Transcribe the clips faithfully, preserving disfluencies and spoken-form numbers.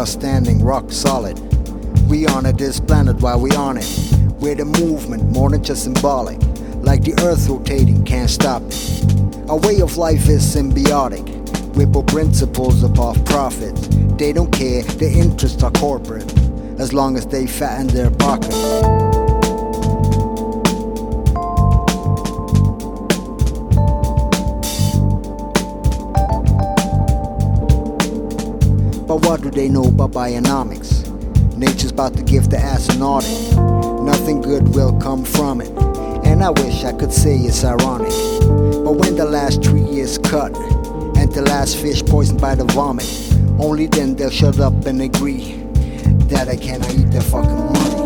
are standing rock solid. We honor this planet while we on it. We're the movement, more than just symbolic. Like the earth rotating, can't stop it. Our way of life is symbiotic. We put principles above profit. They don't care, their interests are corporate, as long as they fatten their pockets. But what do they know about bionomics? Nature's about to give the ass an audit. Nothing good will come from it, and I wish I could say it's ironic. But when the last tree is cut, and the last fish poisoned by the vomit, only then they'll shut up and agree that I cannot eat their fucking money.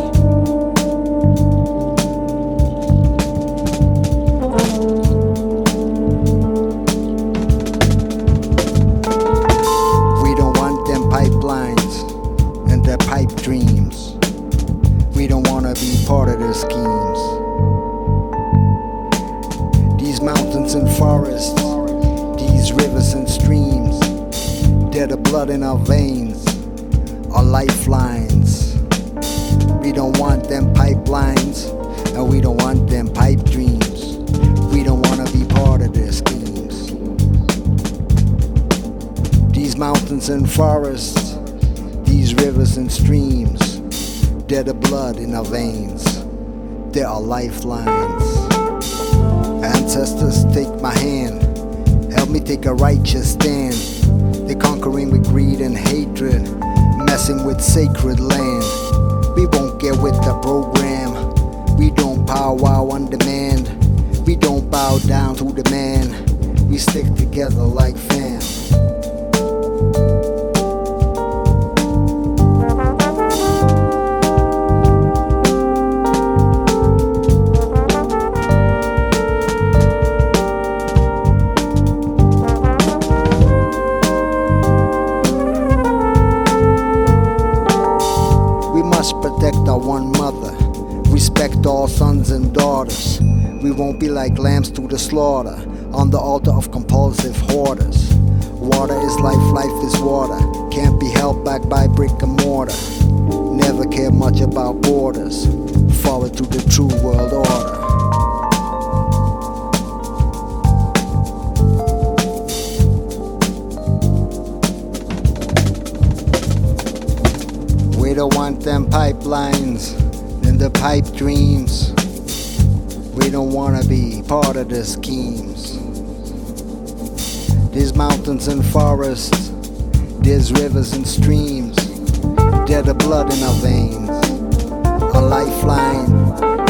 We don't want them pipelines and their pipe dreams. We don't wanna be part of their schemes. These mountains and forests, these rivers and streams, they're the blood in our veins, our lifelines. We don't want them pipelines, and we don't want them pipe dreams. We don't wanna be part of their schemes. These mountains and forests, these rivers and streams, they're the blood in our veins, they're our lifelines. Ancestors, take my hand, help me take a righteous stand. They're conquering with greed and hatred, messing with sacred land. We won't get with the program. We don't powwow on demand. We don't bow down to the man. We stick together like fam. Protect our one mother, respect all sons and daughters. We won't be like lambs to the slaughter, on the altar of compulsive hoarders. Water is life, life is water, can't be held back by brick and mortar. Never care much about borders, forward to the true world order. We don't want them pipelines and the pipe dreams. We don't wanna be part of the schemes. These mountains and forests, these rivers and streams, they're the blood in our veins, our lifeline.